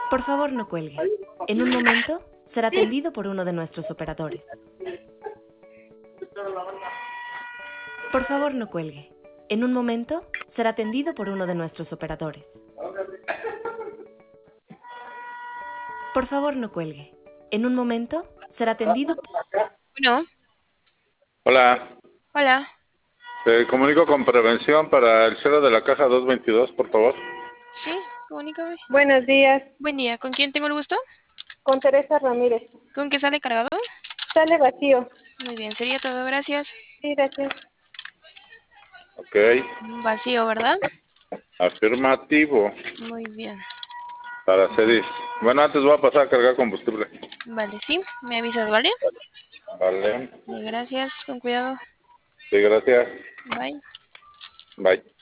Por favor, no cuelgue. En un momento será atendido por uno de nuestros operadores. Por favor, no cuelgue. En un momento será atendido por uno de nuestros operadores. Por favor, no cuelgue. En un momento será atendido. Bueno, Hola, hola. te comunico con prevención para el cero de la caja 222, por favor. Sí, comunícame. Buenos días, Buen día. ¿Con quién tengo el gusto? con Teresa Ramírez. ¿Con qué sale cargado? Sale vacío. Muy bien, sería todo. Gracias. Sí, gracias. Ok, Vacío, ¿verdad? afirmativo, Muy bien. para CEDIS. Bueno, antes voy a pasar a cargar combustible. Vale, sí. Me avisas, ¿vale? Vale, Gracias. Con cuidado. sí, gracias. Bye. Bye.